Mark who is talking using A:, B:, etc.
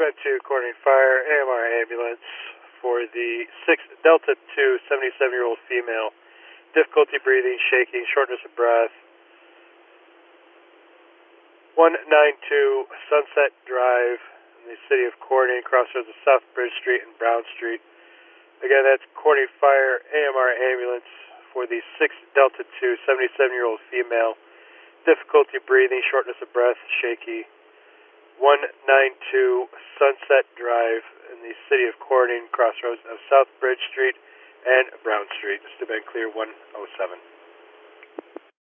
A: Steuben 2, Corning Fire, AMR ambulance for the 6 Delta 2, 77-year-old female. Difficulty breathing, shaking, shortness of breath. 192 Sunset Drive in the city of Corning, crossroads of South Bridge Street and Brown Street. Again, that's Corning Fire, AMR ambulance for the 6 Delta 2, 77-year-old female. Difficulty breathing, shortness of breath, shaky. 192 Sunset Drive in the city of Corning, crossroads of South Bridge Street and Brown Street. Steuben clear 107.